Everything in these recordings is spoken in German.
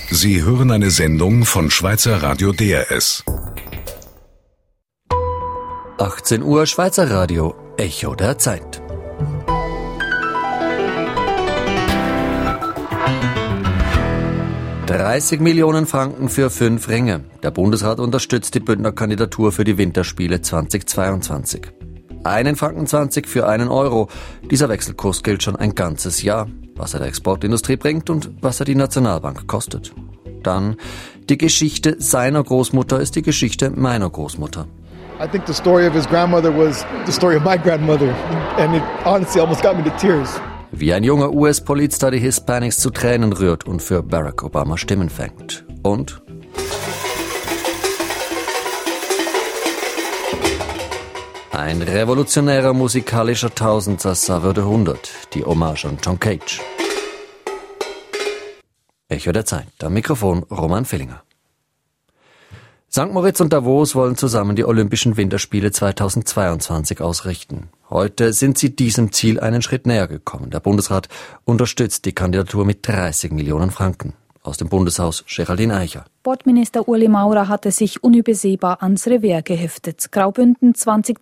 Sie hören eine Sendung von Schweizer Radio DRS. 18 Uhr Schweizer Radio, Echo der Zeit. $30 Millionen für 5 Ränge. Der Bundesrat unterstützt die Bündner Kandidatur für die Winterspiele 2022. 1,20 Franken für 1 Euro. Dieser Wechselkurs gilt schon ein ganzes Jahr. Was er der Exportindustrie bringt und was er die Nationalbank kostet. Dann, die Geschichte seiner Großmutter ist die Geschichte meiner Großmutter. I think the story of his grandmother was the story of my grandmother. And it honestly almost got me to tears. Wie ein junger US-Politstar die Hispanics zu Tränen rührt und für Barack Obama Stimmen fängt. Und ein revolutionärer musikalischer Tausendsassa würde 100, die Hommage an John Cage. Echo der Zeit, am Mikrofon Roman Villinger. St. Moritz und Davos wollen zusammen die Olympischen Winterspiele 2022 ausrichten. Heute sind sie diesem Ziel einen Schritt näher gekommen. Der Bundesrat unterstützt die Kandidatur mit 30 Millionen Franken. Aus dem Bundeshaus Geraldine Eicher. Sportminister Ueli Maurer hatte sich unübersehbar ans Revers geheftet. Graubünden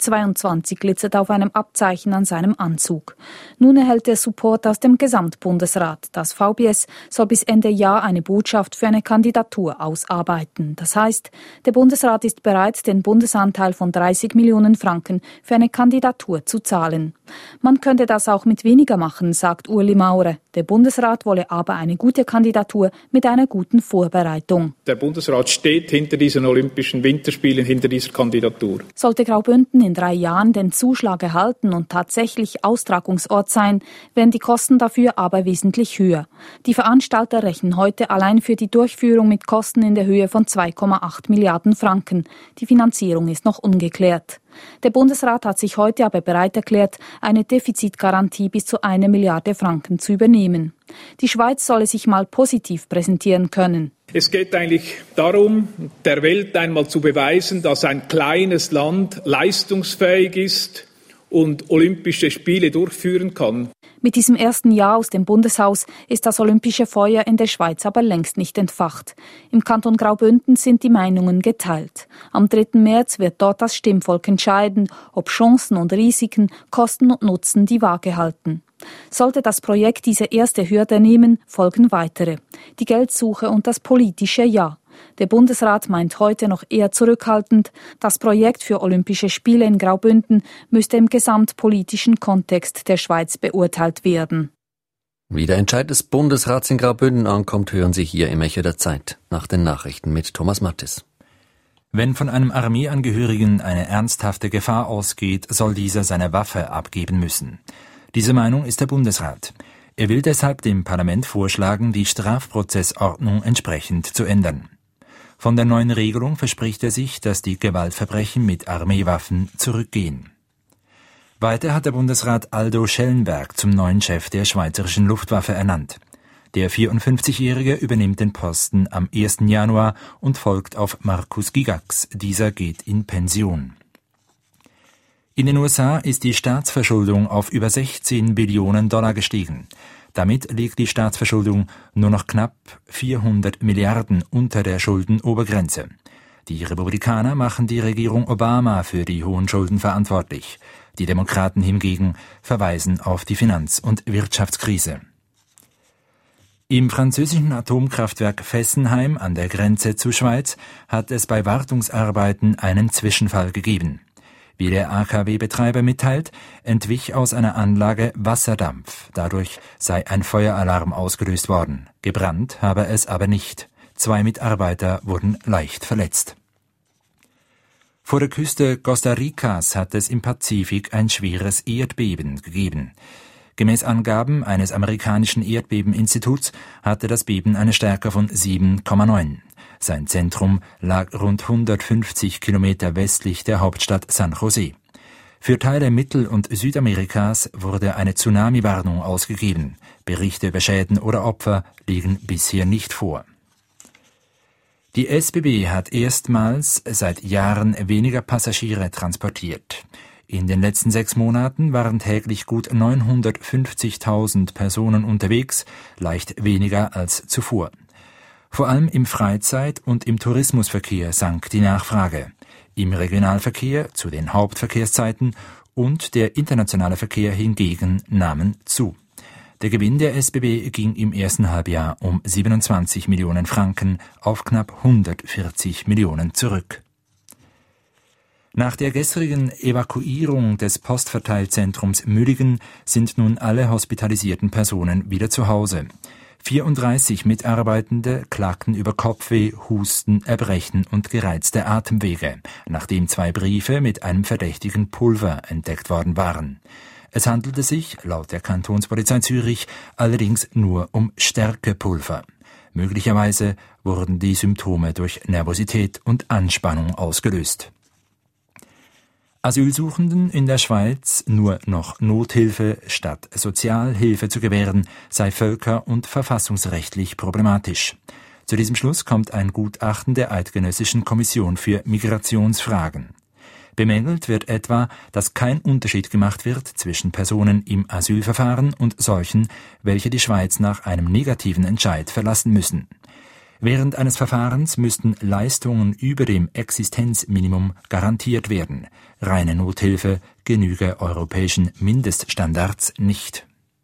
2022 glitzert auf einem Abzeichen an seinem Anzug. Nun erhält er Support aus dem Gesamtbundesrat. Das VBS soll bis Ende Jahr eine Botschaft für eine Kandidatur ausarbeiten. Das heißt, der Bundesrat ist bereit, den Bundesanteil von 30 Millionen Franken für eine Kandidatur zu zahlen. Man könnte das auch mit weniger machen, sagt Ueli Maurer. Der Bundesrat wolle aber eine gute Kandidatur mit einer guten Vorbereitung. Der Bundesrat steht hinter diesen Olympischen Winterspielen, hinter dieser Kandidatur. Sollte Graubünden in 3 Jahren den Zuschlag erhalten und tatsächlich Austragungsort sein, wären die Kosten dafür aber wesentlich höher. Die Veranstalter rechnen heute allein für die Durchführung mit Kosten in der Höhe von 2,8 Milliarden Franken. Die Finanzierung ist noch ungeklärt. Der Bundesrat hat sich heute aber bereit erklärt, eine Defizitgarantie bis zu 1 Milliarde Franken zu übernehmen. Die Schweiz solle sich mal positiv präsentieren können. Es geht eigentlich darum, der Welt einmal zu beweisen, dass ein kleines Land leistungsfähig ist und Olympische Spiele durchführen kann. Mit diesem ersten Jahr aus dem Bundeshaus ist das olympische Feuer in der Schweiz aber längst nicht entfacht. Im Kanton Graubünden sind die Meinungen geteilt. Am 3. März wird dort das Stimmvolk entscheiden, ob Chancen und Risiken, Kosten und Nutzen die Waage halten. Sollte das Projekt diese erste Hürde nehmen, folgen weitere. Die Geldsuche und das politische Ja. Der Bundesrat meint heute noch eher zurückhaltend, das Projekt für Olympische Spiele in Graubünden müsste im gesamtpolitischen Kontext der Schweiz beurteilt werden. Wie der Entscheid des Bundesrats in Graubünden ankommt, hören Sie hier im Echo der Zeit, nach den Nachrichten mit Thomas Mattis. Wenn von einem Armeeangehörigen eine ernsthafte Gefahr ausgeht, soll dieser seine Waffe abgeben müssen. Diese Meinung ist der Bundesrat. Er will deshalb dem Parlament vorschlagen, die Strafprozessordnung entsprechend zu ändern. Von der neuen Regelung verspricht er sich, dass die Gewaltverbrechen mit Armeewaffen zurückgehen. Weiter hat der Bundesrat Aldo Schellenberg zum neuen Chef der Schweizerischen Luftwaffe ernannt. Der 54-Jährige übernimmt den Posten am 1. Januar und folgt auf Markus Gigax. Dieser geht in Pension. In den USA ist die Staatsverschuldung auf über $16 Billionen gestiegen. Damit liegt die Staatsverschuldung nur noch knapp 400 Milliarden unter der Schuldenobergrenze. Die Republikaner machen die Regierung Obama für die hohen Schulden verantwortlich. Die Demokraten hingegen verweisen auf die Finanz- und Wirtschaftskrise. Im französischen Atomkraftwerk Fessenheim an der Grenze zur Schweiz hat es bei Wartungsarbeiten einen Zwischenfall gegeben. Wie der AKW-Betreiber mitteilt, entwich aus einer Anlage Wasserdampf. Dadurch sei ein Feueralarm ausgelöst worden. Gebrannt habe es aber nicht. 2 Mitarbeiter wurden leicht verletzt. Vor der Küste Costa Ricas hat es im Pazifik ein schweres Erdbeben gegeben. Gemäß Angaben eines amerikanischen Erdbebeninstituts hatte das Beben eine Stärke von 7,9. Sein Zentrum lag rund 150 Kilometer westlich der Hauptstadt San Jose. Für Teile Mittel- und Südamerikas wurde eine Tsunami-Warnung ausgegeben. Berichte über Schäden oder Opfer liegen bisher nicht vor. Die SBB hat erstmals seit Jahren weniger Passagiere transportiert. In den letzten 6 Monaten waren täglich gut 950.000 Personen unterwegs, leicht weniger als zuvor. Vor allem im Freizeit- und im Tourismusverkehr sank die Nachfrage. Im Regionalverkehr zu den Hauptverkehrszeiten und der internationale Verkehr hingegen nahmen zu. Der Gewinn der SBB ging im ersten Halbjahr um 27 Millionen Franken auf knapp 140 Millionen zurück. Nach der gestrigen Evakuierung des Postverteilzentrums Mülligen sind nun alle hospitalisierten Personen wieder zu Hause. 34 Mitarbeitende klagten über Kopfweh, Husten, Erbrechen und gereizte Atemwege, nachdem 2 Briefe mit einem verdächtigen Pulver entdeckt worden waren. Es handelte sich, laut der Kantonspolizei Zürich, allerdings nur um Stärkepulver. Möglicherweise wurden die Symptome durch Nervosität und Anspannung ausgelöst. Asylsuchenden in der Schweiz nur noch Nothilfe statt Sozialhilfe zu gewähren, sei völker- und verfassungsrechtlich problematisch. Zu diesem Schluss kommt ein Gutachten der Eidgenössischen Kommission für Migrationsfragen. Bemängelt wird etwa, dass kein Unterschied gemacht wird zwischen Personen im Asylverfahren und solchen, welche die Schweiz nach einem negativen Entscheid verlassen müssen. Während eines Verfahrens müssten Leistungen über dem Existenzminimum garantiert werden. Reine Nothilfe genüge europäischen Mindeststandards nicht.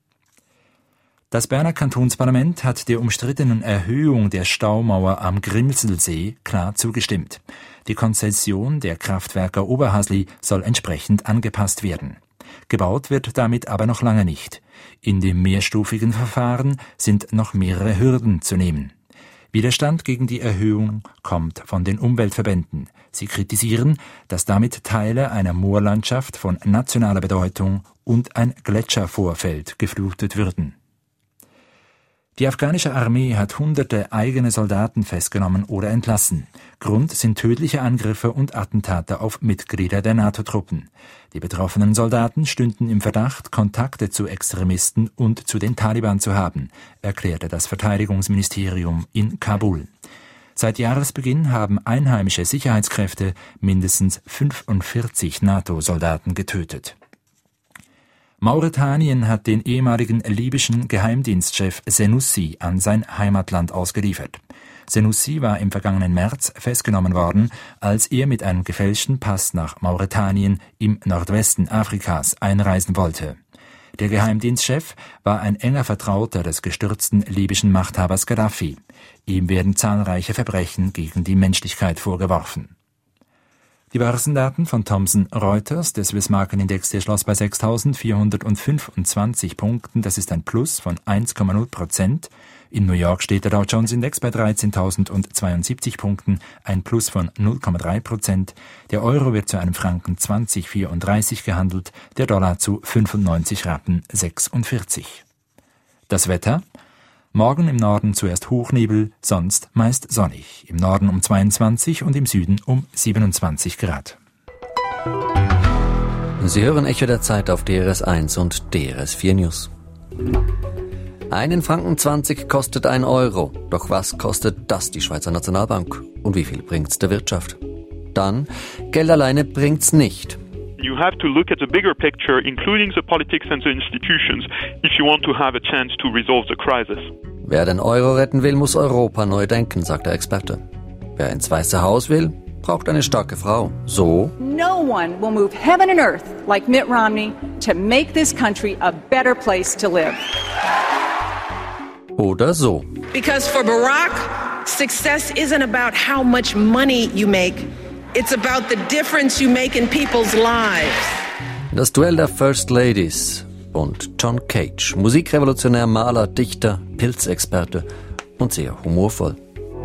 Das Berner Kantonsparlament hat der umstrittenen Erhöhung der Staumauer am Grimselsee klar zugestimmt. Die Konzession der Kraftwerke Oberhasli soll entsprechend angepasst werden. Gebaut wird damit aber noch lange nicht. In dem mehrstufigen Verfahren sind noch mehrere Hürden zu nehmen. Widerstand gegen die Erhöhung kommt von den Umweltverbänden. Sie kritisieren, dass damit Teile einer Moorlandschaft von nationaler Bedeutung und ein Gletschervorfeld geflutet würden. Die afghanische Armee hat hunderte eigene Soldaten festgenommen oder entlassen. Grund sind tödliche Angriffe und Attentate auf Mitglieder der NATO-Truppen. Die betroffenen Soldaten stünden im Verdacht, Kontakte zu Extremisten und zu den Taliban zu haben, erklärte das Verteidigungsministerium in Kabul. Seit Jahresbeginn haben einheimische Sicherheitskräfte mindestens 45 NATO-Soldaten getötet. Mauretanien hat den ehemaligen libyschen Geheimdienstchef Senussi an sein Heimatland ausgeliefert. Senussi war im vergangenen März festgenommen worden, als er mit einem gefälschten Pass nach Mauretanien im Nordwesten Afrikas einreisen wollte. Der Geheimdienstchef war ein enger Vertrauter des gestürzten libyschen Machthabers Gaddafi. Ihm werden zahlreiche Verbrechen gegen die Menschlichkeit vorgeworfen. Die Börsendaten von Thomson Reuters, der Swiss Markenindex, der schloss bei 6.425 Punkten, das ist ein Plus von 1,0%. In New York steht der Dow Jones Index bei 13.072 Punkten, ein Plus von 0,3%. Der Euro wird zu einem Franken 20,34 gehandelt, der Dollar zu 95 Rappen 46. Das Wetter? Morgen im Norden zuerst Hochnebel, sonst meist sonnig. Im Norden um 22 und im Süden um 27 Grad. Sie hören Echo der Zeit auf DRS1 und DRS4 News. 1,20 Franken kostet 1 Euro. Doch was kostet das die Schweizer Nationalbank? Und wie viel bringt's der Wirtschaft? Dann, Geld alleine bringt's nicht. You have to look at the bigger picture, including the politics and the institutions, if you want to have a chance to resolve the crisis. Wer den Euro retten will, muss Europa neu denken, sagt der Experte. Wer ins Weiße Haus will, braucht eine starke Frau. So: No one will move heaven and earth like Mitt Romney to make this country a better place to live. Oder so. Because for Barack, success isn't about how much money you make. It's about the difference you make in people's lives. Das Duell der First Ladies und John Cage, Musikrevolutionär, Maler, Dichter, Pilzexperte und sehr humorvoll.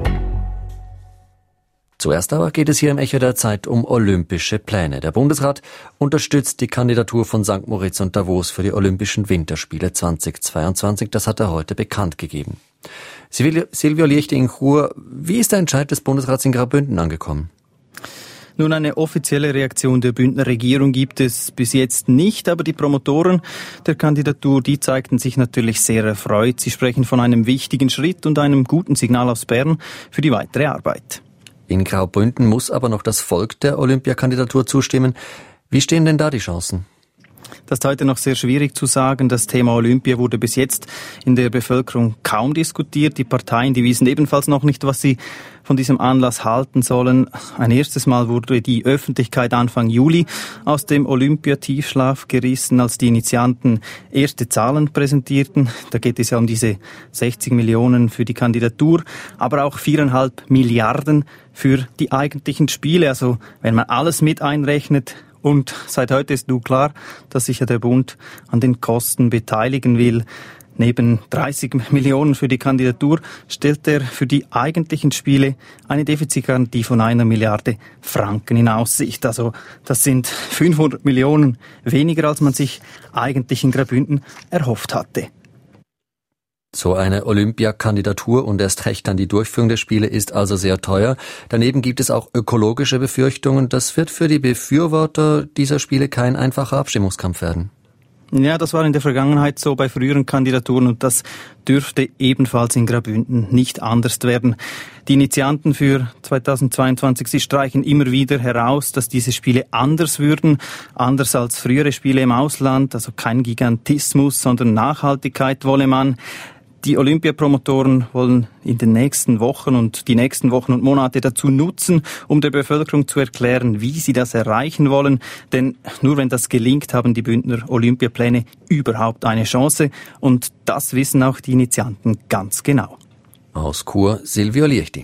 Zuerst aber geht es hier im Echo der Zeit um olympische Pläne. Der Bundesrat unterstützt die Kandidatur von St. Moritz und Davos für die Olympischen Winterspiele 2022. Das hat er heute bekannt gegeben. Silvio Liechting-Chur, wie ist der Entscheid des Bundesrats in Graubünden angekommen? Nun, eine offizielle Reaktion der Bündner Regierung gibt es bis jetzt nicht, aber die Promotoren der Kandidatur, die zeigten sich natürlich sehr erfreut. Sie sprechen von einem wichtigen Schritt und einem guten Signal aus Bern für die weitere Arbeit. In Graubünden muss aber noch das Volk der Olympiakandidatur zustimmen. Wie stehen denn da die Chancen? Das ist heute noch sehr schwierig zu sagen. Das Thema Olympia wurde bis jetzt in der Bevölkerung kaum diskutiert. Die Parteien, die wissen ebenfalls noch nicht, was sie von diesem Anlass halten sollen. Ein erstes Mal wurde die Öffentlichkeit Anfang Juli aus dem Olympiatiefschlaf gerissen, als die Initianten erste Zahlen präsentierten. Da geht es ja um diese 60 Millionen für die Kandidatur, aber auch 4,5 Milliarden für die eigentlichen Spiele. Also wenn man alles mit einrechnet, und seit heute ist nun klar, dass sich ja der Bund an den Kosten beteiligen will. Neben 30 Millionen für die Kandidatur stellt er für die eigentlichen Spiele eine Defizitgarantie von 1 Milliarde Franken in Aussicht. Also das sind 500 Millionen weniger, als man sich eigentlich in Graubünden erhofft hatte. So eine Olympiakandidatur und erst recht dann die Durchführung der Spiele ist also sehr teuer. Daneben gibt es auch ökologische Befürchtungen. Das wird für die Befürworter dieser Spiele kein einfacher Abstimmungskampf werden. Ja, das war in der Vergangenheit so bei früheren Kandidaturen und das dürfte ebenfalls in Graubünden nicht anders werden. Die Initianten für 2022, sie streichen immer wieder heraus, dass diese Spiele anders würden, anders als frühere Spiele im Ausland, also kein Gigantismus, sondern Nachhaltigkeit wolle man. Die Olympiapromotoren wollen in den nächsten Wochen und die nächsten Wochen und Monate dazu nutzen, um der Bevölkerung zu erklären, wie sie das erreichen wollen. Denn nur wenn das gelingt, haben die Bündner Olympiapläne überhaupt eine Chance. Und das wissen auch die Initianten ganz genau. Aus Chur, Silvio Liechti.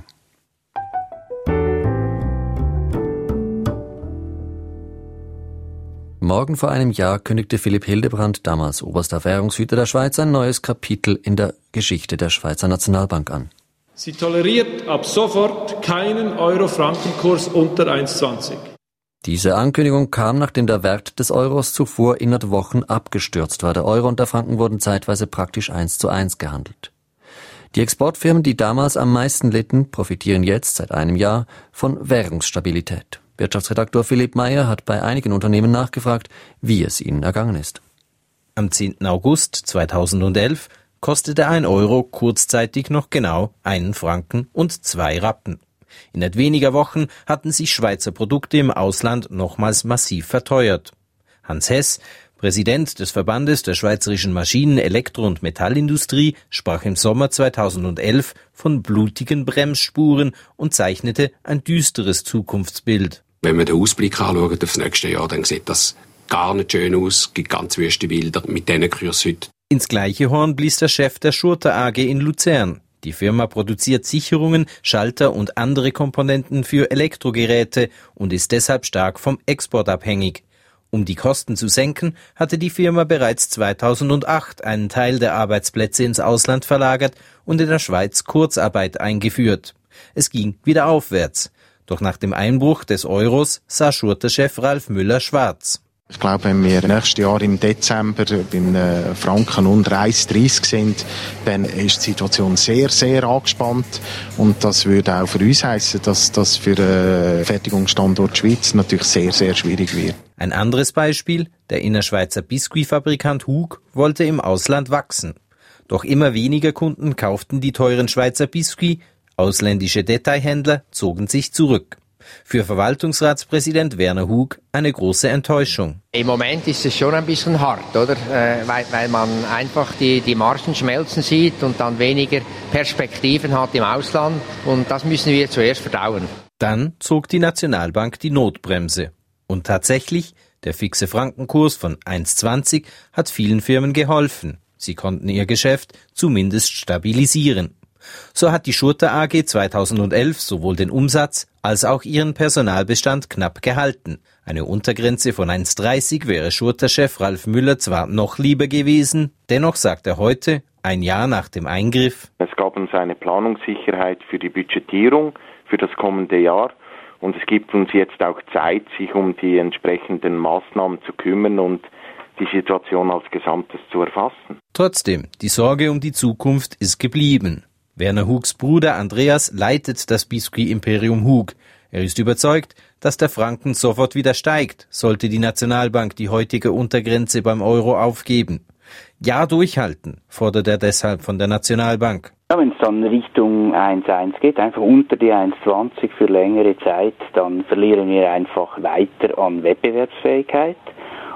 Morgen vor einem Jahr kündigte Philipp Hildebrand, damals oberster Währungshüter der Schweiz, ein neues Kapitel in der Geschichte der Schweizer Nationalbank an. Sie toleriert ab sofort keinen Euro-Franken-Kurs unter 1,20. Diese Ankündigung kam, nachdem der Wert des Euros zuvor innerhalb Wochen abgestürzt war. Der Euro und der Franken wurden zeitweise praktisch 1:1 gehandelt. Die Exportfirmen, die damals am meisten litten, profitieren jetzt seit einem Jahr von Währungsstabilität. Wirtschaftsredaktor Philipp Meyer hat bei einigen Unternehmen nachgefragt, wie es ihnen ergangen ist. Am 10. August 2011 kostete 1 Euro kurzzeitig noch genau 1 Franken und 2 Rappen. Innerhalb weniger Wochen hatten sich Schweizer Produkte im Ausland nochmals massiv verteuert. Hans Hess, Präsident des Verbandes der schweizerischen Maschinen-, Elektro- und Metallindustrie, sprach im Sommer 2011 von blutigen Bremsspuren und zeichnete ein düsteres Zukunftsbild. Wenn wir den Ausblick anschauen auf das nächste Jahr, dann sieht das gar nicht schön aus, gibt ganz wüste Bilder mit diesen Kurs heute. Ins gleiche Horn blies der Chef der Schurter AG in Luzern. Die Firma produziert Sicherungen, Schalter und andere Komponenten für Elektrogeräte und ist deshalb stark vom Export abhängig. Um die Kosten zu senken, hatte die Firma bereits 2008 einen Teil der Arbeitsplätze ins Ausland verlagert und in der Schweiz Kurzarbeit eingeführt. Es ging wieder aufwärts. Doch nach dem Einbruch des Euros sah Schurter-Chef Ralf Müller schwarz. Ich glaube, wenn wir nächstes Jahr im Dezember beim Franken unter 1,30 sind, dann ist die Situation sehr, sehr angespannt. Und das würde auch für uns heissen, dass das für den Fertigungsstandort Schweiz natürlich sehr, sehr schwierig wird. Ein anderes Beispiel, der Innerschweizer Biskuitfabrikant Hug wollte im Ausland wachsen. Doch immer weniger Kunden kauften die teuren Schweizer Biskuit, ausländische Detailhändler zogen sich zurück. Für Verwaltungsratspräsident Werner Hug eine große Enttäuschung. Im Moment ist es schon ein bisschen hart, oder? Weil man einfach die Margen schmelzen sieht und dann weniger Perspektiven hat im Ausland. Und das müssen wir zuerst verdauen. Dann zog die Nationalbank die Notbremse. Und tatsächlich, der fixe Frankenkurs von 1,20 hat vielen Firmen geholfen. Sie konnten ihr Geschäft zumindest stabilisieren. So hat die Schurter AG 2011 sowohl den Umsatz als auch ihren Personalbestand knapp gehalten. Eine Untergrenze von 1,30 wäre Schurter-Chef Ralf Müller zwar noch lieber gewesen, dennoch sagt er heute, ein Jahr nach dem Eingriff: Es gab uns eine Planungssicherheit für die Budgetierung für das kommende Jahr und es gibt uns jetzt auch Zeit, sich um die entsprechenden Maßnahmen zu kümmern und die Situation als Gesamtes zu erfassen. Trotzdem, die Sorge um die Zukunft ist geblieben. Werner Hugs Bruder Andreas leitet das Biskuit-Imperium Hug. Er ist überzeugt, dass der Franken sofort wieder steigt, sollte die Nationalbank die heutige Untergrenze beim Euro aufgeben. Ja, durchhalten, fordert er deshalb von der Nationalbank. Ja, wenn es dann Richtung 1,1 geht, einfach unter die 1,20 für längere Zeit, dann verlieren wir einfach weiter an Wettbewerbsfähigkeit.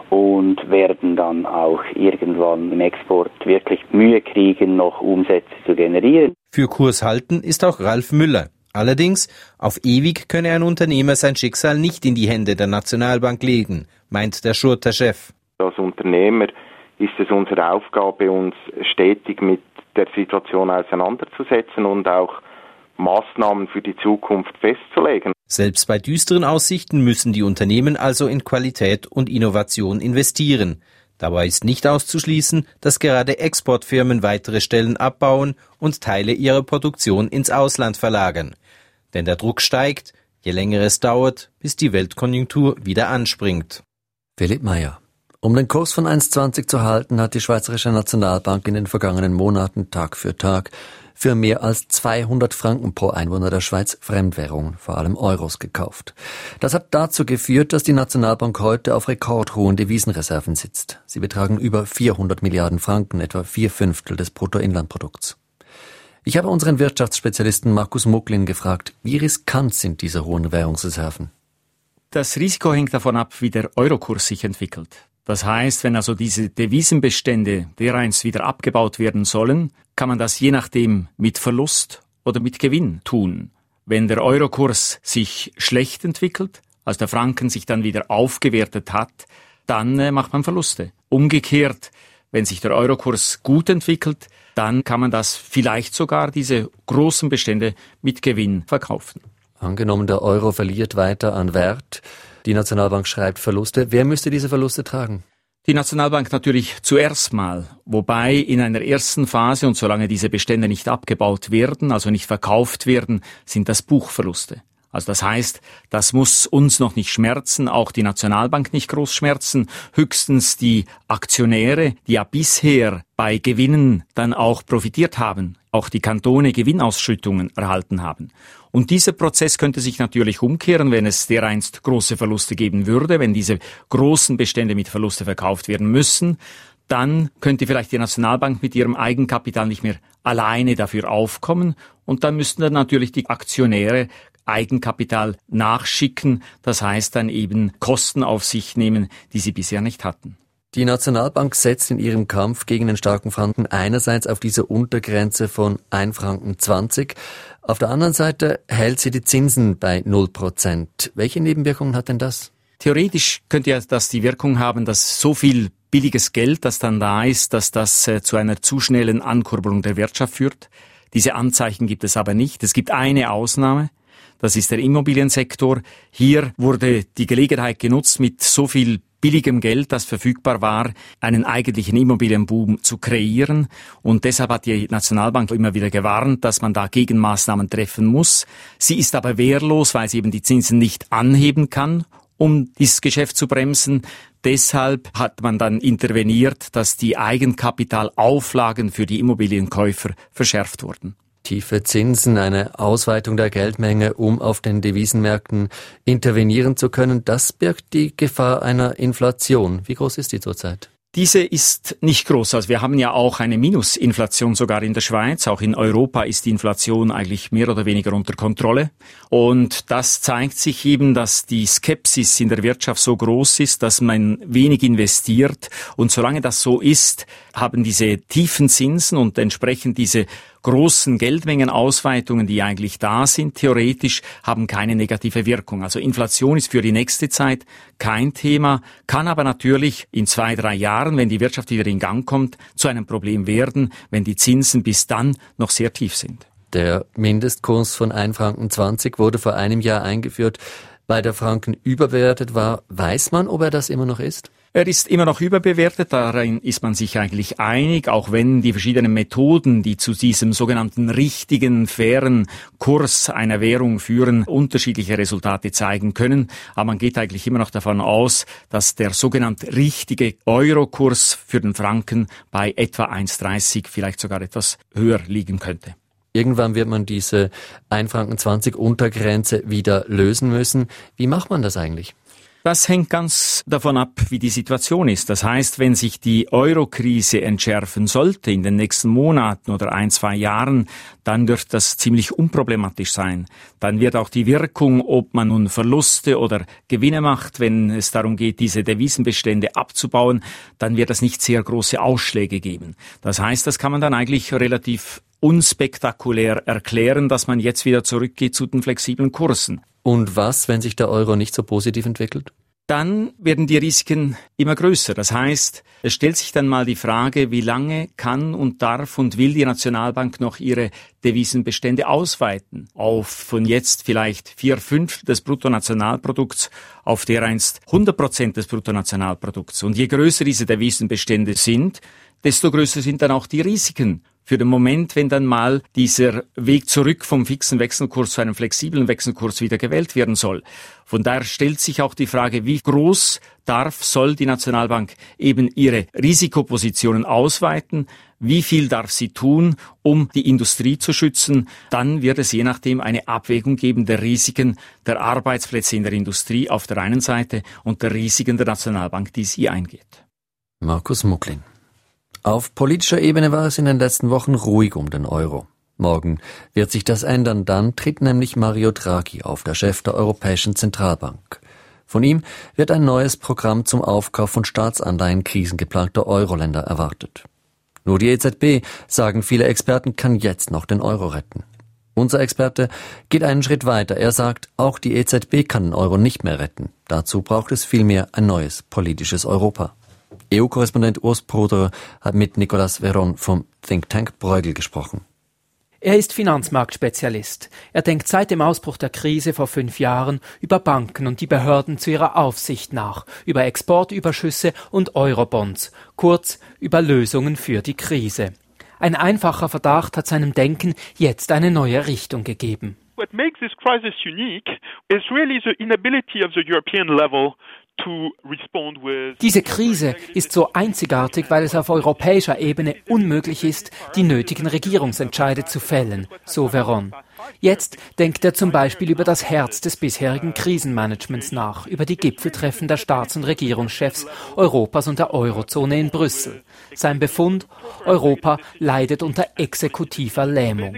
und werden dann auch irgendwann im Export wirklich Mühe kriegen, noch Umsätze zu generieren. Für Kurs halten ist auch Ralf Müller. Allerdings, auf ewig könne ein Unternehmer sein Schicksal nicht in die Hände der Nationalbank legen, meint der Schurter-Chef. Als Unternehmer ist es unsere Aufgabe, uns stetig mit der Situation auseinanderzusetzen und auch Maßnahmen für die Zukunft festzulegen. Selbst bei düsteren Aussichten müssen die Unternehmen also in Qualität und Innovation investieren. Dabei ist nicht auszuschließen, dass gerade Exportfirmen weitere Stellen abbauen und Teile ihrer Produktion ins Ausland verlagern. Denn der Druck steigt, je länger es dauert, bis die Weltkonjunktur wieder anspringt. Philipp Meyer. Um den Kurs von 1,20 zu halten, hat die Schweizerische Nationalbank in den vergangenen Monaten Tag für Tag für mehr als 200 Franken pro Einwohner der Schweiz Fremdwährungen, vor allem Euros, gekauft. Das hat dazu geführt, dass die Nationalbank heute auf rekordhohen Devisenreserven sitzt. Sie betragen über 400 Milliarden Franken, etwa 4/5 des Bruttoinlandprodukts. Ich habe unseren Wirtschaftsspezialisten Markus Mucklin gefragt, wie riskant sind diese hohen Währungsreserven? Das Risiko hängt davon ab, wie der Eurokurs sich entwickelt. Das heißt, wenn also diese Devisenbestände dereinst wieder abgebaut werden sollen, kann man das je nachdem mit Verlust oder mit Gewinn tun. Wenn der Eurokurs sich schlecht entwickelt, also der Franken sich dann wieder aufgewertet hat, dann macht man Verluste. Umgekehrt, wenn sich der Eurokurs gut entwickelt, dann kann man das vielleicht sogar diese großen Bestände mit Gewinn verkaufen. Angenommen, der Euro verliert weiter an Wert, die Nationalbank schreibt Verluste. Wer müsste diese Verluste tragen? Die Nationalbank natürlich zuerst mal, wobei in einer ersten Phase und solange diese Bestände nicht abgebaut werden, also nicht verkauft werden, sind das Buchverluste. Also das heißt, das muss uns noch nicht schmerzen, auch die Nationalbank nicht groß schmerzen, höchstens die Aktionäre, die ja bisher bei Gewinnen dann auch profitiert haben, auch die Kantone Gewinnausschüttungen erhalten haben. Und dieser Prozess könnte sich natürlich umkehren, wenn es dereinst große Verluste geben würde, wenn diese großen Bestände mit Verluste verkauft werden müssen. Dann könnte vielleicht die Nationalbank mit ihrem Eigenkapital nicht mehr alleine dafür aufkommen und dann müssten dann natürlich die Aktionäre Eigenkapital nachschicken, das heißt dann eben Kosten auf sich nehmen, die sie bisher nicht hatten. Die Nationalbank setzt in ihrem Kampf gegen den starken Franken einerseits auf diese Untergrenze von 1,20 Franken. Auf der anderen Seite hält sie die Zinsen bei 0%. Welche Nebenwirkungen hat denn das? Theoretisch könnte ja das die Wirkung haben, dass so viel billiges Geld, das dann da ist, dass das zu einer zu schnellen Ankurbelung der Wirtschaft führt. Diese Anzeichen gibt es aber nicht. Es gibt eine Ausnahme. Das ist der Immobiliensektor. Hier wurde die Gelegenheit genutzt, mit so viel billigem Geld, das verfügbar war, einen eigentlichen Immobilienboom zu kreieren. Und deshalb hat die Nationalbank immer wieder gewarnt, dass man da Gegenmaßnahmen treffen muss. Sie ist aber wehrlos, weil sie eben die Zinsen nicht anheben kann, um dieses Geschäft zu bremsen. Deshalb hat man dann interveniert, dass die Eigenkapitalauflagen für die Immobilienkäufer verschärft wurden. Tiefe Zinsen, eine Ausweitung der Geldmenge, um auf den Devisenmärkten intervenieren zu können, das birgt die Gefahr einer Inflation. Wie groß ist die zurzeit? Diese ist nicht groß. Also wir haben ja auch eine Minusinflation sogar in der Schweiz. Auch in Europa ist die Inflation eigentlich mehr oder weniger unter Kontrolle. Und das zeigt sich eben, dass die Skepsis in der Wirtschaft so groß ist, dass man wenig investiert. Und solange das so ist, haben diese tiefen Zinsen und entsprechend diese großen Geldmengenausweitungen, die eigentlich da sind, theoretisch, haben keine negative Wirkung. Also Inflation ist für die nächste Zeit kein Thema, kann aber natürlich in 2-3 Jahren, wenn die Wirtschaft wieder in Gang kommt, zu einem Problem werden, wenn die Zinsen bis dann noch sehr tief sind. Der Mindestkurs von 1,20 Franken wurde vor einem Jahr eingeführt, weil der Franken überbewertet war. Weiß man, ob er das immer noch ist? Er ist immer noch überbewertet, darin ist man sich eigentlich einig, auch wenn die verschiedenen Methoden, die zu diesem sogenannten richtigen, fairen Kurs einer Währung führen, unterschiedliche Resultate zeigen können. Aber man geht eigentlich immer noch davon aus, dass der sogenannte richtige Eurokurs für den Franken bei etwa 1,30, vielleicht sogar etwas höher liegen könnte. Irgendwann wird man diese 1,20 Franken Untergrenze wieder lösen müssen. Wie macht man das eigentlich? Das hängt ganz davon ab, wie die Situation ist. Das heißt, wenn sich die Euro-Krise entschärfen sollte in den nächsten Monaten oder 1-2 Jahren, dann wird das ziemlich unproblematisch sein. Dann wird auch die Wirkung, ob man nun Verluste oder Gewinne macht, wenn es darum geht, diese Devisenbestände abzubauen, dann wird es nicht sehr große Ausschläge geben. Das heißt, das kann man dann eigentlich relativ unspektakulär erklären, dass man jetzt wieder zurückgeht zu den flexiblen Kursen. Und was, wenn sich der Euro nicht so positiv entwickelt? Dann werden die Risiken immer größer. Das heißt, es stellt sich dann mal die Frage, wie lange kann und darf und will die Nationalbank noch ihre Devisenbestände ausweiten auf von jetzt vielleicht 4/5 des Bruttonationalprodukts auf dereinst 100% des Bruttonationalprodukts. Und je größer diese Devisenbestände sind, desto größer sind dann auch die Risiken. Für den Moment, wenn dann mal dieser Weg zurück vom fixen Wechselkurs zu einem flexiblen Wechselkurs wieder gewählt werden soll. Von daher stellt sich auch die Frage, wie groß soll die Nationalbank eben ihre Risikopositionen ausweiten, wie viel darf sie tun, um die Industrie zu schützen. Dann wird es je nachdem eine Abwägung geben der Risiken der Arbeitsplätze in der Industrie auf der einen Seite und der Risiken der Nationalbank, die sie eingeht. Markus Muckling. Auf politischer Ebene war es in den letzten Wochen ruhig um den Euro. Morgen wird sich das ändern, dann tritt nämlich Mario Draghi auf, der Chef der Europäischen Zentralbank. Von ihm wird ein neues Programm zum Aufkauf von Staatsanleihen krisengeplagter Euro-Länder erwartet. Nur die EZB, sagen viele Experten, kann jetzt noch den Euro retten. Unser Experte geht einen Schritt weiter. Er sagt, auch die EZB kann den Euro nicht mehr retten. Dazu braucht es vielmehr ein neues politisches Europa. EU-Korrespondent Urs Proderer hat mit Nicolas Veron vom Think Tank Bruegel gesprochen. Er ist Finanzmarktspezialist. Er denkt seit dem Ausbruch der Krise vor 5 Jahren über Banken und die Behörden zu ihrer Aufsicht nach, über Exportüberschüsse und Eurobonds, kurz über Lösungen für die Krise. Ein einfacher Verdacht hat seinem Denken jetzt eine neue Richtung gegeben. What makes this crisis unique is really the inability of the European level. Diese Krise ist so einzigartig, weil es auf europäischer Ebene unmöglich ist, die nötigen Regierungsentscheide zu fällen, so Veron. Jetzt denkt er zum Beispiel über das Herz des bisherigen Krisenmanagements nach, über die Gipfeltreffen der Staats- und Regierungschefs Europas und der Eurozone in Brüssel. Sein Befund: Europa leidet unter exekutiver Lähmung.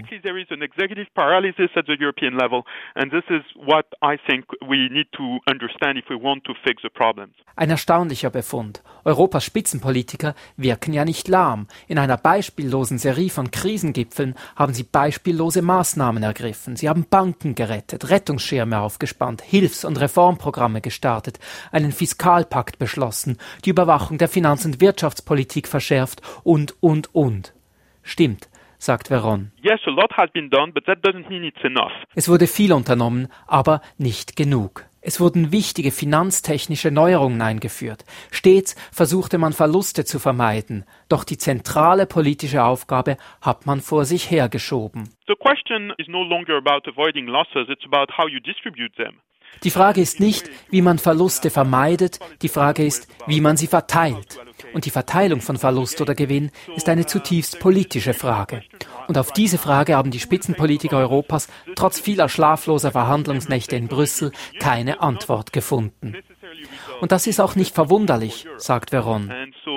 Ein erstaunlicher Befund. Europas Spitzenpolitiker wirken ja nicht lahm. In einer beispiellosen Serie von Krisengipfeln haben sie beispiellose Maßnahmen ergriffen. Sie haben Banken gerettet, Rettungsschirme aufgespannt, Hilfs- und Reformprogramme gestartet, einen Fiskalpakt beschlossen, die Überwachung der Finanz- und Wirtschaftspolitik verschärft und. Stimmt, sagt Veron. Yes, a lot has been done, but that doesn't mean it's enough. Es wurde viel unternommen, aber nicht genug. Es wurden wichtige finanztechnische Neuerungen eingeführt. Stets versuchte man, Verluste zu vermeiden. Doch die zentrale politische Aufgabe hat man vor sich hergeschoben. The question is no longer about avoiding losses, it's about how you distribute them. Die Frage ist nicht, wie man Verluste vermeidet, die Frage ist, wie man sie verteilt. Und die Verteilung von Verlust oder Gewinn ist eine zutiefst politische Frage. Und auf diese Frage haben die Spitzenpolitiker Europas trotz vieler schlafloser Verhandlungsnächte in Brüssel keine Antwort gefunden. Und das ist auch nicht verwunderlich, sagt Veron.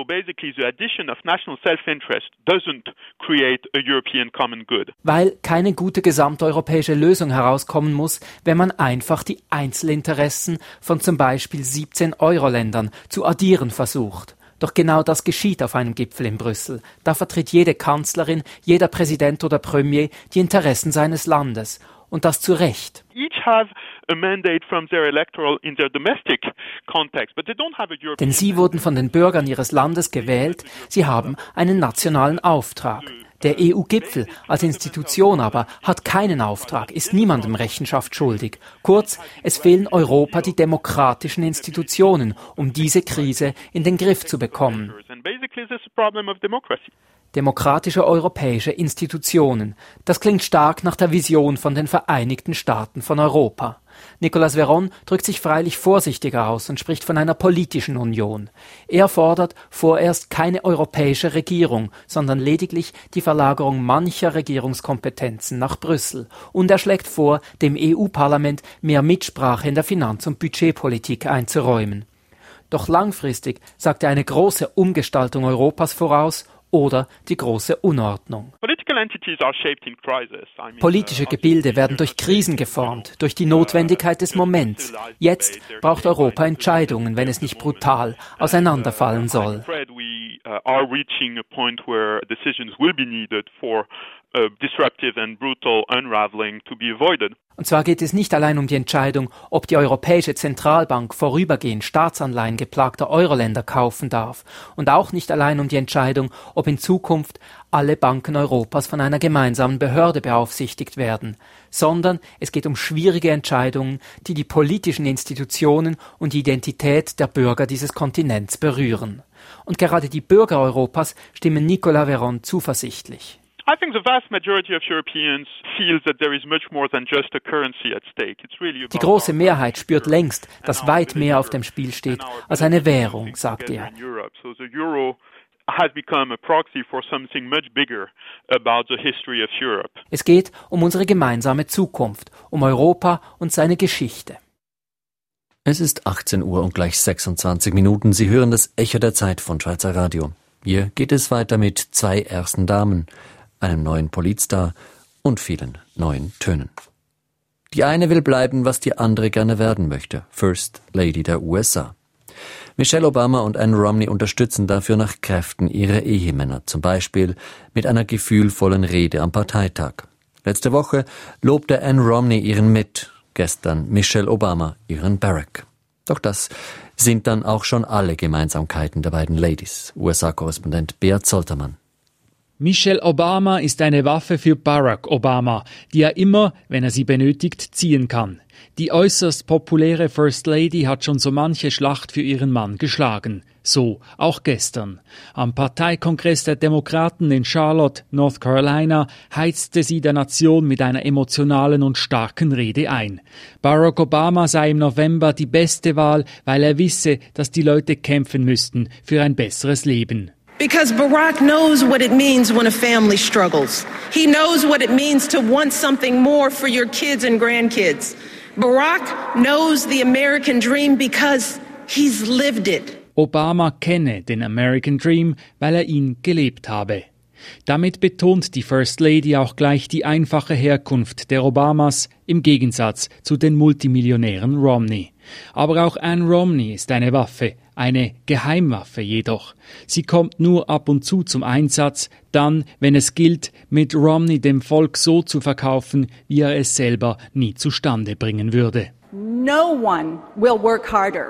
Weil keine gute gesamteuropäische Lösung herauskommen muss, wenn man einfach die Einzelinteressen von zum Beispiel 17 Euro-Ländern zu addieren versucht. Doch genau das geschieht auf einem Gipfel in Brüssel. Da vertritt jede Kanzlerin, jeder Präsident oder Premier die Interessen seines Landes. Und das zu Recht. Denn sie wurden von den Bürgern ihres Landes gewählt, sie haben einen nationalen Auftrag. Der EU-Gipfel als Institution aber hat keinen Auftrag, ist niemandem Rechenschaft schuldig. Kurz, es fehlen Europa die demokratischen Institutionen, um diese Krise in den Griff zu bekommen. demokratische europäische Institutionen. Das klingt stark nach der Vision von den Vereinigten Staaten von Europa. Nicolas Veron drückt sich freilich vorsichtiger aus und spricht von einer politischen Union. Er fordert vorerst keine europäische Regierung, sondern lediglich die Verlagerung mancher Regierungskompetenzen nach Brüssel. Und er schlägt vor, dem EU-Parlament mehr Mitsprache in der Finanz- und Budgetpolitik einzuräumen. Doch langfristig sagt er eine große Umgestaltung Europas voraus oder die große Unordnung. Politische Gebilde werden durch Krisen geformt, durch die Notwendigkeit des Moments. Jetzt braucht Europa Entscheidungen, wenn es nicht brutal auseinanderfallen soll. Und zwar geht es nicht allein um die Entscheidung, ob die Europäische Zentralbank vorübergehend Staatsanleihen geplagter Euro-Länder kaufen darf und auch nicht allein um die Entscheidung, ob in Zukunft alle Banken Europas von einer gemeinsamen Behörde beaufsichtigt werden, sondern es geht um schwierige Entscheidungen, die die politischen Institutionen und die Identität der Bürger dieses Kontinents berühren. Und gerade die Bürger Europas stimmen Nicolas Veron zuversichtlich. I think the vast majority of Europeans feels that there is much more than just a currency at stake. It's really about Die große Mehrheit spürt längst, dass weit mehr auf dem Spiel steht als eine Währung, sagt er. So the euro has become a proxy for something much bigger about the history of Europe. Es geht um unsere gemeinsame Zukunft, um Europa und seine Geschichte. Es ist 18 Uhr und gleich 26 Minuten. Sie hören das Echo der Zeit von Schweizer Radio. Hier geht es weiter mit 2 ersten Damen, einem neuen Politstar und vielen neuen Tönen. Die eine will bleiben, was die andere gerne werden möchte, First Lady der USA. Michelle Obama und Ann Romney unterstützen dafür nach Kräften ihre Ehemänner, zum Beispiel mit einer gefühlvollen Rede am Parteitag. Letzte Woche lobte Ann Romney ihren Mitt, gestern Michelle Obama ihren Barack. Doch das sind dann auch schon alle Gemeinsamkeiten der beiden Ladies. USA-Korrespondent Beat Zoltermann. Michelle Obama ist eine Waffe für Barack Obama, die er immer, wenn er sie benötigt, ziehen kann. Die äußerst populäre First Lady hat schon so manche Schlacht für ihren Mann geschlagen. So auch gestern. Am Parteikongress der Demokraten in Charlotte, North Carolina, heizte sie der Nation mit einer emotionalen und starken Rede ein. Barack Obama sei im November die beste Wahl, weil er wisse, dass die Leute kämpfen müssten für ein besseres Leben. Because Barack knows what it means when a family struggles. He knows what it means to want something more for your kids and grandkids. Barack knows the American dream because he's lived it. Obama kenne den American Dream, weil er ihn gelebt habe. Damit betont die First Lady auch gleich die einfache Herkunft der Obamas im Gegensatz zu den Multimillionären Romney. Aber auch Ann Romney ist eine Waffe, eine Geheimwaffe jedoch. Sie kommt nur ab und zu zum Einsatz, dann, wenn es gilt, mit Romney dem Volk so zu verkaufen, wie er es selber nie zustande bringen würde. No one will work harder.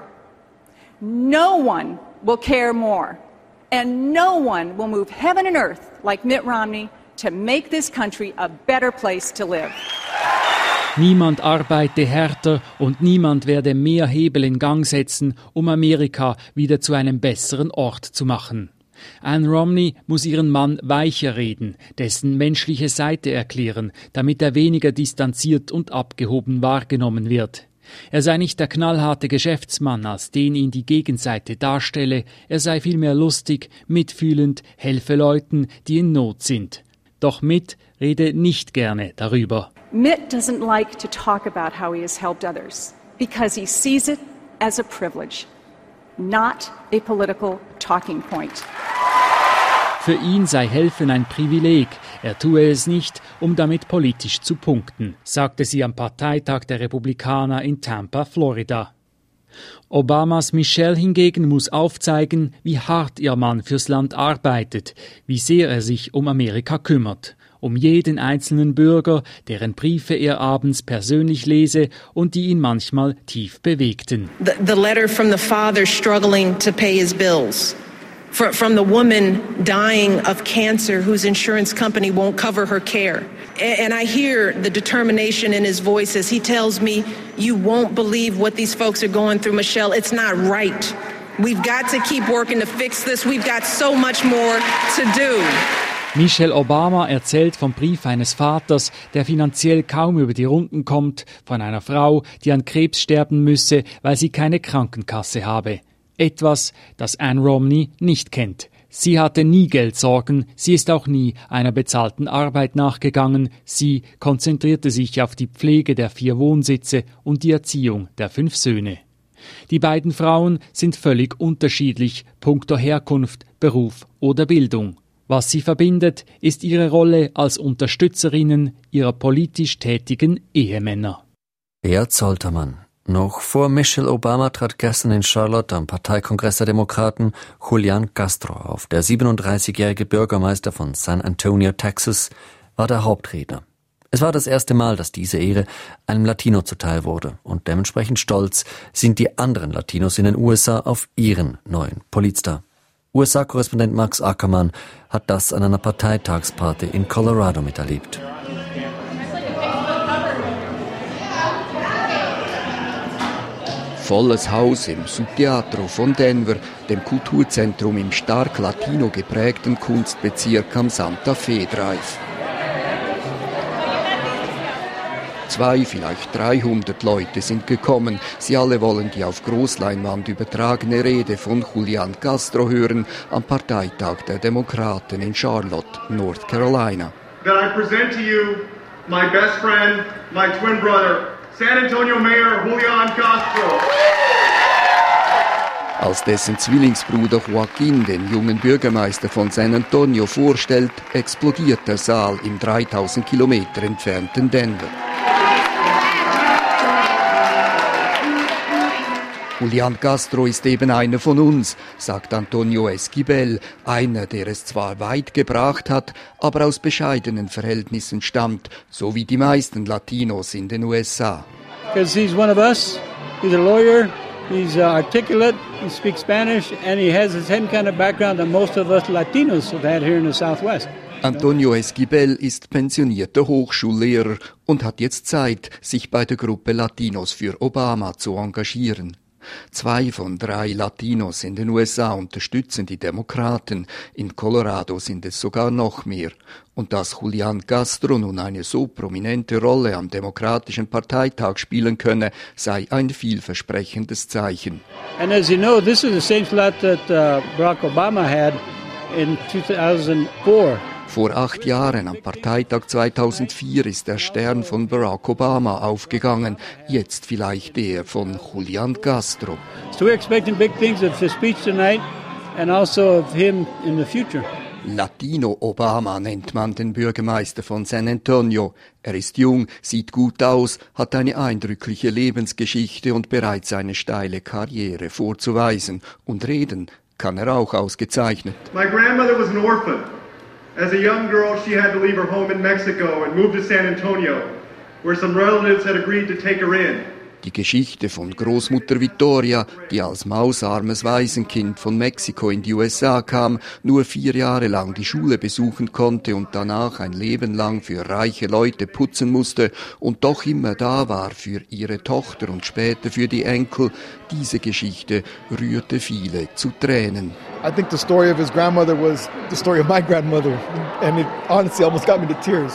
No one will care more. And no one will move heaven and earth like Mitt Romney to make this country a better place to live. Niemand arbeite härter und niemand werde mehr Hebel in Gang setzen, um Amerika wieder zu einem besseren Ort zu machen. Ann Romney muss ihren Mann weicher reden, dessen menschliche Seite erklären, damit er weniger distanziert und abgehoben wahrgenommen wird. Er sei nicht der knallharte Geschäftsmann, als den ihn die Gegenseite darstelle, er sei vielmehr lustig, mitfühlend, helfe Leuten, die in Not sind. Doch Mitt rede nicht gerne darüber. Mitt doesn't like to talk about how he has helped others because he sees it as a privilege, not a political talking point. Für ihn sei Helfen ein Privileg, er tue es nicht, um damit politisch zu punkten, sagte sie am Parteitag der Republikaner in Tampa, Florida. Obamas Michelle hingegen muss aufzeigen, wie hart ihr Mann fürs Land arbeitet, wie sehr er sich um Amerika kümmert, um jeden einzelnen Bürger, deren Briefe er abends persönlich lese und die ihn manchmal tief bewegten. The letter from the father struggling to pay his bills. From the woman dying of cancer whose insurance company won't cover her care. And I hear the determination in his voice as he tells me, you won't believe what these folks are going through, Michelle. It's not right. We've got to keep working to fix this. We've got so much more to do. Michelle Obama erzählt vom Brief eines Vaters, der finanziell kaum über die Runden kommt, von einer Frau, die an Krebs sterben müsse, weil sie keine Krankenkasse habe. Etwas, das Ann Romney nicht kennt. Sie hatte nie Geldsorgen, sie ist auch nie einer bezahlten Arbeit nachgegangen, sie konzentrierte sich auf die Pflege der 4 Wohnsitze und die Erziehung der 5 Söhne. Die beiden Frauen sind völlig unterschiedlich, punkto Herkunft, Beruf oder Bildung. Was sie verbindet, ist ihre Rolle als Unterstützerinnen ihrer politisch tätigen Ehemänner. Beat Zoltermann. Noch vor Michelle Obama trat gestern in Charlotte am Parteikongress der Demokraten Julian Castro auf. Der 37-jährige Bürgermeister von San Antonio, Texas, war der Hauptredner. Es war das erste Mal, dass diese Ehre einem Latino zuteil wurde. Und dementsprechend stolz sind die anderen Latinos in den USA auf ihren neuen Politstar. USA-Korrespondent Max Ackermann hat das an einer Parteitagsparty in Colorado miterlebt. Volles Haus im Subteatro von Denver, dem Kulturzentrum im stark latino geprägten Kunstbezirk am Santa Fe Drive. 200, vielleicht 300 Leute sind gekommen. Sie alle wollen die auf Großleinwand übertragene Rede von Julian Castro hören am Parteitag der Demokraten in Charlotte, North Carolina. That I present to you my best friend, my twin brother, San Antonio Mayor Julian Castro. Als dessen Zwillingsbruder Joaquin den jungen Bürgermeister von San Antonio vorstellt, explodiert der Saal im 3000 Kilometer entfernten Denver. Julian Castro ist eben einer von uns, sagt Antonio Esquivel, einer, der es zwar weit gebracht hat, aber aus bescheidenen Verhältnissen stammt, so wie die meisten Latinos in den USA. Because he's one of us, he's a lawyer, he's articulate, he speaks Spanish, and he has the same kind of background that most of us Latinos have had here in the Southwest. Antonio Esquivel ist pensionierter Hochschullehrer und hat jetzt Zeit, sich bei der Gruppe Latinos für Obama zu engagieren. 2 von 3 Latinos in den USA unterstützen die Demokraten. In Colorado sind es sogar noch mehr. Und dass Julian Castro nun eine so prominente Rolle am Demokratischen Parteitag spielen könne, sei ein vielversprechendes Zeichen. And as you know, this is the same slot that Barack Obama had in 2004. Vor 8 Jahren, am Parteitag 2004, ist der Stern von Barack Obama aufgegangen. Jetzt vielleicht der von Julian Castro. So we're expecting big things of his speech tonight and also of him in the future. Latino Obama nennt man den Bürgermeister von San Antonio. Er ist jung, sieht gut aus, hat eine eindrückliche Lebensgeschichte und bereits eine steile Karriere vorzuweisen. Und reden kann er auch ausgezeichnet. My grandmother was an orphan. As a young girl, she had to leave her home in Mexico and move to San Antonio, where some relatives had agreed to take her in. Die Geschichte von Großmutter Victoria, die als mausarmes Waisenkind von Mexiko in die USA kam, nur 4 Jahre lang die Schule besuchen konnte und danach ein Leben lang für reiche Leute putzen musste und doch immer da war für ihre Tochter und später für die Enkel. Diese Geschichte rührte viele zu Tränen. I think the story of his grandmother was the story of my grandmother, and it honestly almost got me to tears.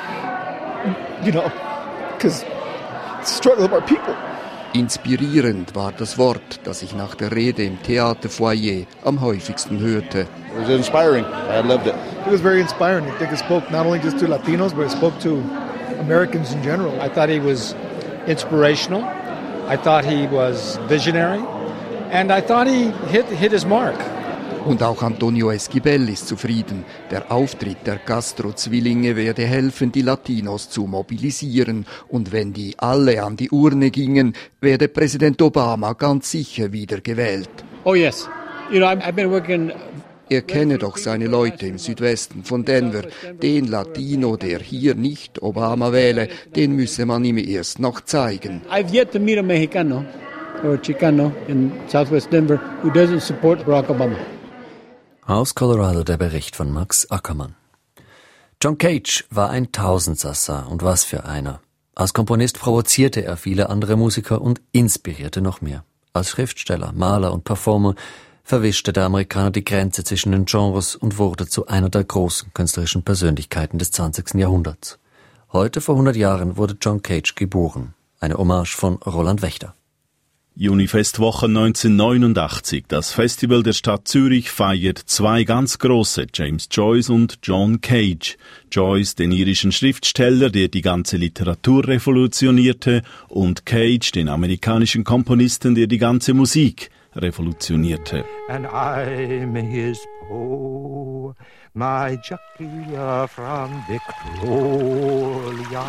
You know, because it's the struggle of our people. Inspirierend war das Wort, das ich nach der Rede im Theaterfoyer am häufigsten hörte. It was inspiring. I loved it. It was very inspiring. I think it spoke not only just to Latinos, but it spoke to Americans in general. I thought he was inspirational. I thought he was visionary. And I thought he hit his mark. Und auch Antonio Esquivel ist zufrieden. Der Auftritt der Castro-Zwillinge werde helfen, die Latinos zu mobilisieren. Und wenn die alle an die Urne gingen, werde Präsident Obama ganz sicher wieder gewählt. Oh yes. You know, I've been working. Er kenne doch seine Leute im Südwesten von Denver. Den Latino, der hier nicht Obama wähle, den müsse man ihm erst noch zeigen. I've yet to meet a Mexicano or Chicano in Southwest Denver who doesn't support Barack Obama. Aus Colorado der Bericht von Max Ackermann. John Cage war ein Tausendsassa, und was für einer. Als Komponist provozierte er viele andere Musiker und inspirierte noch mehr. Als Schriftsteller, Maler und Performer verwischte der Amerikaner die Grenze zwischen den Genres und wurde zu einer der großen künstlerischen Persönlichkeiten des 20. Jahrhunderts. Heute vor 100 Jahren wurde John Cage geboren. Eine Hommage von Roland Wächter. Junifestwoche 1989. Das Festival der Stadt Zürich feiert zwei ganz große, James Joyce und John Cage. Joyce, den irischen Schriftsteller, der die ganze Literatur revolutionierte, und Cage, den amerikanischen Komponisten, der die ganze Musik revolutionierte. And I'm his Poe, my jockey from Victoria.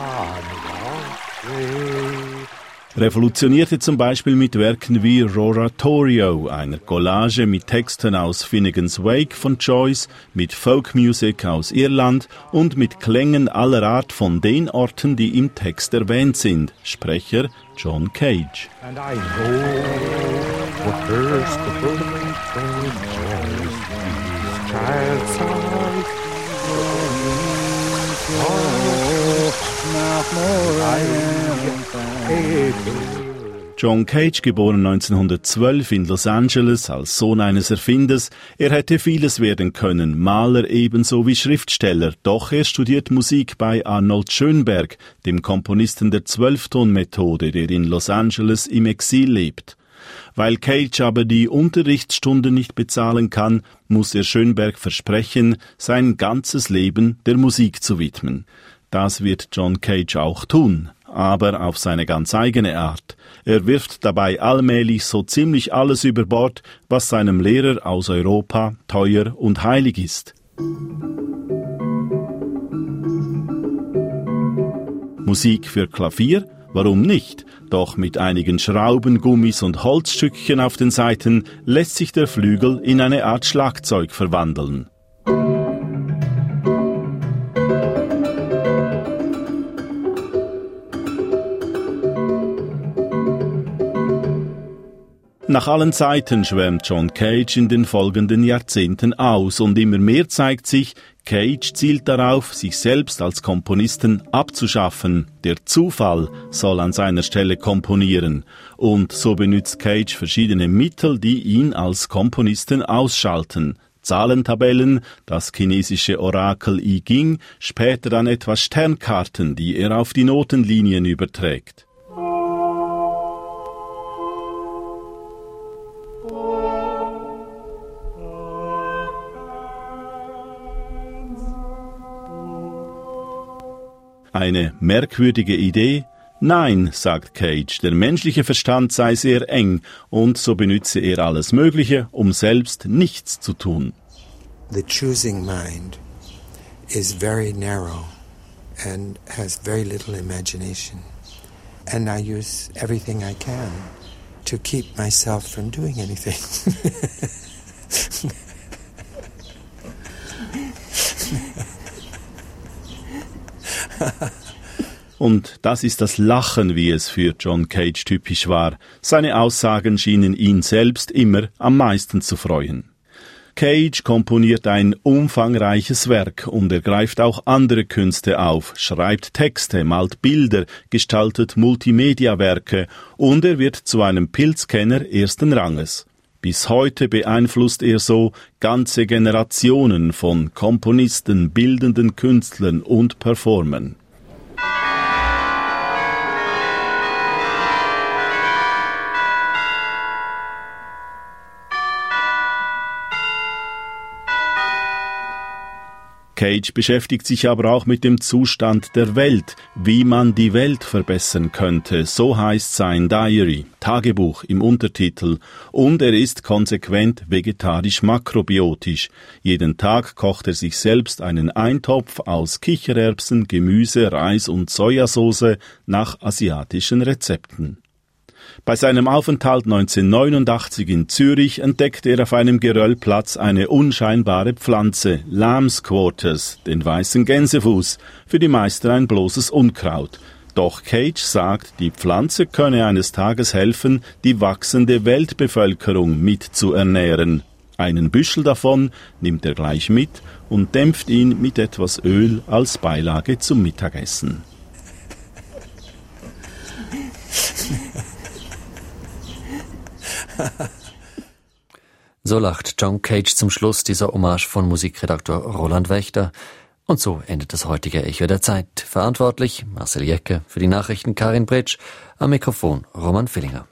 Revolutionierte zum Beispiel mit Werken wie Roratorio, einer Collage mit Texten aus Finnegan's Wake von Joyce, mit Folkmusik aus Irland und mit Klängen aller Art von den Orten, die im Text erwähnt sind. Sprecher John Cage. And I know the first bird from Joyce, child's eyes. John Cage, geboren 1912 in Los Angeles als Sohn eines Erfinders. Er hätte vieles werden können, Maler ebenso wie Schriftsteller. Doch er studiert Musik bei Arnold Schönberg, dem Komponisten der 12-Ton-Methode, der in Los Angeles im Exil lebt. Weil Cage aber die Unterrichtsstunden nicht bezahlen kann, muss er Schönberg versprechen, sein ganzes Leben der Musik zu widmen. Das wird John Cage auch tun, aber auf seine ganz eigene Art. Er wirft dabei allmählich so ziemlich alles über Bord, was seinem Lehrer aus Europa teuer und heilig ist. Musik für Klavier? Warum nicht? Doch mit einigen Schrauben, Gummis und Holzstückchen auf den Saiten lässt sich der Flügel in eine Art Schlagzeug verwandeln. Nach allen Seiten schwärmt John Cage in den folgenden Jahrzehnten aus und immer mehr zeigt sich, Cage zielt darauf, sich selbst als Komponisten abzuschaffen. Der Zufall soll an seiner Stelle komponieren. Und so benutzt Cage verschiedene Mittel, die ihn als Komponisten ausschalten. Zahlentabellen, das chinesische Orakel I Ching, später dann etwa Sternkarten, die er auf die Notenlinien überträgt. Eine merkwürdige Idee? Nein, sagt Cage, der menschliche Verstand sei sehr eng und so benütze er alles Mögliche, um selbst nichts zu tun. The choosing mind is very narrow and has very little imagination. And I use everything I can to keep myself from doing anything. Und das ist das Lachen, wie es für John Cage typisch war. Seine Aussagen schienen ihn selbst immer am meisten zu freuen. Cage komponiert ein umfangreiches Werk und er greift auch andere Künste auf, schreibt Texte, malt Bilder, gestaltet Multimedia-Werke und er wird zu einem Pilzkenner ersten Ranges. Bis heute beeinflusst er so ganze Generationen von Komponisten, bildenden Künstlern und Performern. Cage beschäftigt sich aber auch mit dem Zustand der Welt, wie man die Welt verbessern könnte, so heißt sein Diary, Tagebuch im Untertitel, und er ist konsequent vegetarisch-makrobiotisch. Jeden Tag kocht er sich selbst einen Eintopf aus Kichererbsen, Gemüse, Reis und Sojasauce nach asiatischen Rezepten. Bei seinem Aufenthalt 1989 in Zürich entdeckt er auf einem Geröllplatz eine unscheinbare Pflanze, Lamb's Quarters, den weißen Gänsefuß, für die meisten ein bloßes Unkraut. Doch Cage sagt, die Pflanze könne eines Tages helfen, die wachsende Weltbevölkerung mit zu ernähren. Einen Büschel davon nimmt er gleich mit und dämpft ihn mit etwas Öl als Beilage zum Mittagessen. So lacht John Cage zum Schluss dieser Hommage von Musikredakteur Roland Wächter. Und so endet das heutige Echo der Zeit. Verantwortlich Marcel Jecke, für die Nachrichten Karin Bretsch, am Mikrofon Roman Villinger.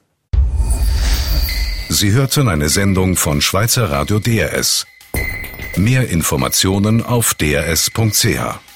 Sie hörten eine Sendung von Schweizer Radio DRS. Mehr Informationen auf drs.ch.